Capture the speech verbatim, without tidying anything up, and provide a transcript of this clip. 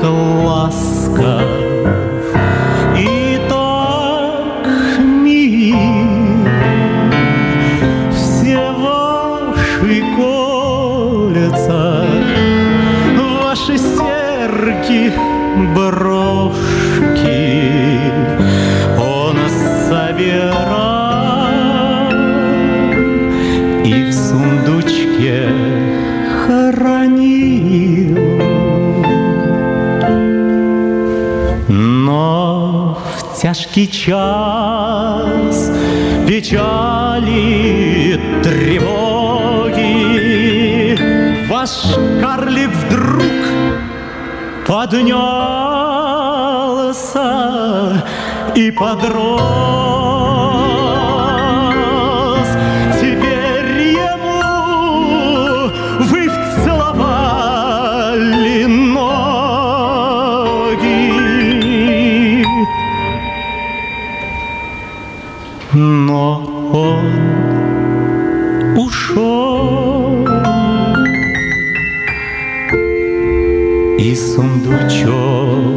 ласков и так мил. Все ваши кольца, ваши серьги, брошки он собирал и в сундучке хоронил. Но в тяжкий час печали, тревоги ваш карлик вдруг поднялся и подрос. Теперь ему вы вцеловали ноги, но он ушел, и сундучок